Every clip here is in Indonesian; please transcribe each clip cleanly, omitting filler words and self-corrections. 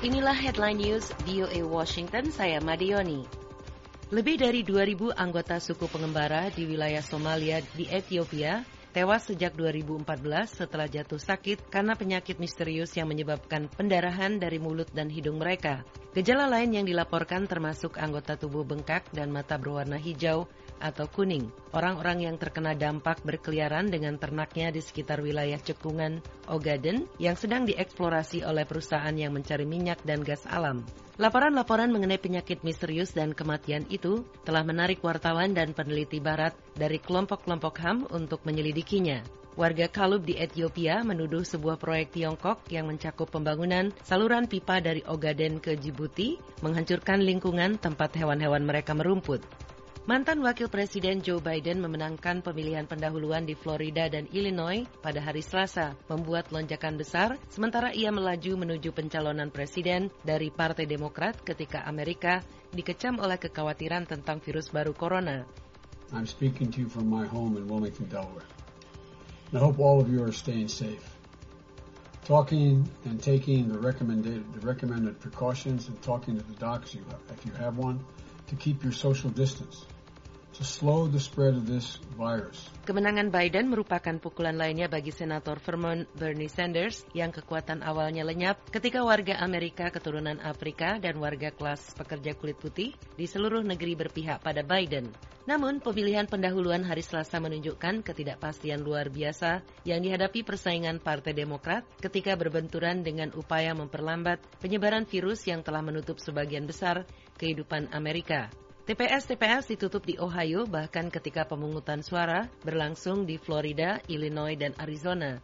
Inilah headline news VOA Washington, saya Madioni. Lebih dari 2.000 anggota suku pengembara di wilayah Somalia di Ethiopia tewas sejak 2014 setelah jatuh sakit karena penyakit misterius yang menyebabkan pendarahan dari mulut dan hidung mereka. Gejala lain yang dilaporkan termasuk anggota tubuh bengkak dan mata berwarna hijau atau kuning. Orang-orang yang terkena dampak berkeliaran dengan ternaknya di sekitar wilayah cekungan Ogaden yang sedang dieksplorasi oleh perusahaan yang mencari minyak dan gas alam. Laporan-laporan mengenai penyakit misterius dan kematian itu telah menarik wartawan dan peneliti barat dari kelompok-kelompok HAM untuk menyelidikinya. Warga Kalub di Ethiopia menuduh sebuah proyek Tiongkok yang mencakup pembangunan saluran pipa dari Ogaden ke Djibouti menghancurkan lingkungan tempat hewan-hewan mereka merumput. Mantan Wakil Presiden Joe Biden memenangkan pemilihan pendahuluan di Florida dan Illinois pada hari Selasa, membuat lonjakan besar, sementara ia melaju menuju pencalonan presiden dari Partai Demokrat ketika Amerika dikecam oleh kekhawatiran tentang virus baru corona. I'm speaking to you from my home in Wilmington, Delaware. And I hope all of you are staying safe. Talking and taking the recommended precautions and talking to the docs if you have one to keep your social distance. To slow the spread of this virus. Kemenangan Biden merupakan pukulan lainnya bagi Senator Vermont Bernie Sanders yang kekuatan awalnya lenyap ketika warga Amerika keturunan Afrika dan warga kelas pekerja kulit putih di seluruh negeri berpihak pada Biden. Namun, pemilihan pendahuluan hari Selasa menunjukkan ketidakpastian luar biasa yang dihadapi persaingan Partai Demokrat ketika berbenturan dengan upaya memperlambat penyebaran virus yang telah menutup sebagian besar kehidupan Amerika. TPS ditutup di Ohio bahkan ketika pemungutan suara berlangsung di Florida, Illinois, dan Arizona.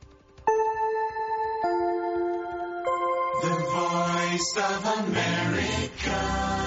The Voice of America.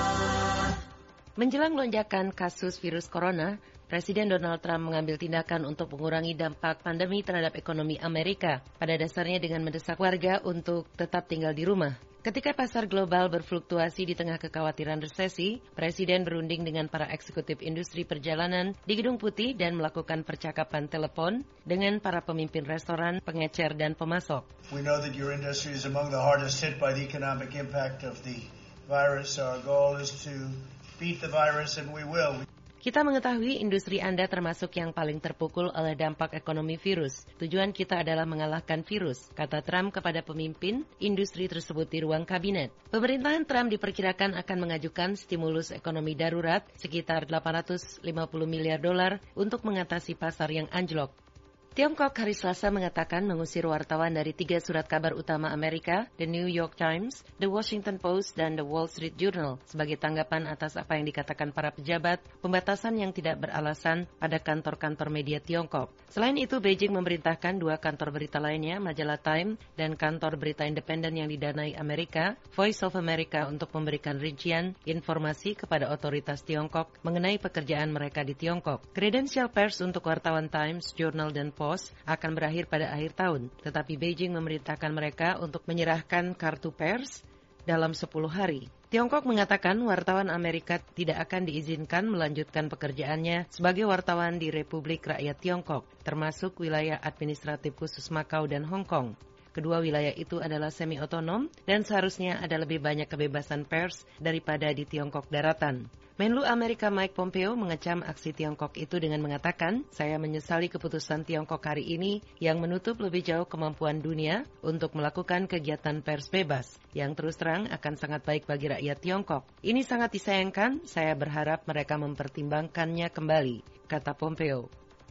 Menjelang lonjakan kasus virus corona, Presiden Donald Trump mengambil tindakan untuk mengurangi dampak pandemi terhadap ekonomi Amerika, pada dasarnya dengan mendesak warga untuk tetap tinggal di rumah. Ketika pasar global berfluktuasi di tengah kekhawatiran resesi, Presiden berunding dengan para eksekutif industri perjalanan di Gedung Putih dan melakukan percakapan telepon dengan para pemimpin restoran, pengecer, dan pemasok. We know that your industry is among the hardest hit by the economic impact of the virus. Our goal is to beat the virus and we will. Kita mengetahui industri Anda termasuk yang paling terpukul oleh dampak ekonomi virus. Tujuan kita adalah mengalahkan virus, kata Trump kepada pemimpin industri tersebut di ruang kabinet. Pemerintahan Trump diperkirakan akan mengajukan stimulus ekonomi darurat sekitar $850 miliar untuk mengatasi pasar yang anjlok. Tiongkok hari Selasa mengatakan mengusir wartawan dari 3 surat kabar utama Amerika, The New York Times, The Washington Post, dan The Wall Street Journal, sebagai tanggapan atas apa yang dikatakan para pejabat, pembatasan yang tidak beralasan pada kantor-kantor media Tiongkok. Selain itu, Beijing memerintahkan 2 kantor berita lainnya, majalah Time, dan kantor berita independen yang didanai Amerika, Voice of America, untuk memberikan rincian informasi kepada otoritas Tiongkok mengenai pekerjaan mereka di Tiongkok. Credential pers untuk wartawan Times, Journal, dan akan berakhir pada akhir tahun, tetapi Beijing memerintahkan mereka untuk menyerahkan kartu pers dalam 10 hari. Tiongkok mengatakan wartawan Amerika tidak akan diizinkan melanjutkan pekerjaannya sebagai wartawan di Republik Rakyat Tiongkok, termasuk wilayah administratif khusus Makau dan Hong Kong. Kedua wilayah itu adalah semi-otonom dan seharusnya ada lebih banyak kebebasan pers daripada di Tiongkok daratan. Menlu Amerika Mike Pompeo mengecam aksi Tiongkok itu dengan mengatakan, saya menyesali keputusan Tiongkok hari ini yang menutup lebih jauh kemampuan dunia untuk melakukan kegiatan pers bebas, yang terus terang akan sangat baik bagi rakyat Tiongkok. Ini sangat disayangkan, saya berharap mereka mempertimbangkannya kembali, kata Pompeo.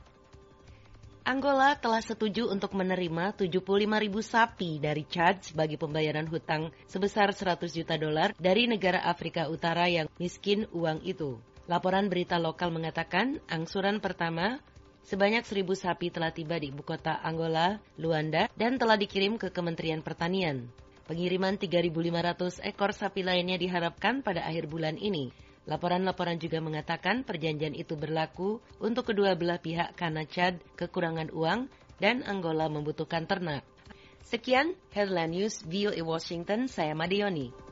Angola telah setuju untuk menerima 75.000 sapi dari Chad sebagai pembayaran hutang sebesar $100 juta dari negara Afrika Utara yang miskin uang itu. Laporan berita lokal mengatakan angsuran pertama sebanyak 1.000 sapi telah tiba di ibu kota Angola, Luanda, dan telah dikirim ke Kementerian Pertanian. Pengiriman 3.500 ekor sapi lainnya diharapkan pada akhir bulan ini. Laporan-laporan juga mengatakan perjanjian itu berlaku untuk kedua belah pihak karena Chad kekurangan uang dan Angola membutuhkan ternak. Sekian Headline News VOA Washington, saya Madioni.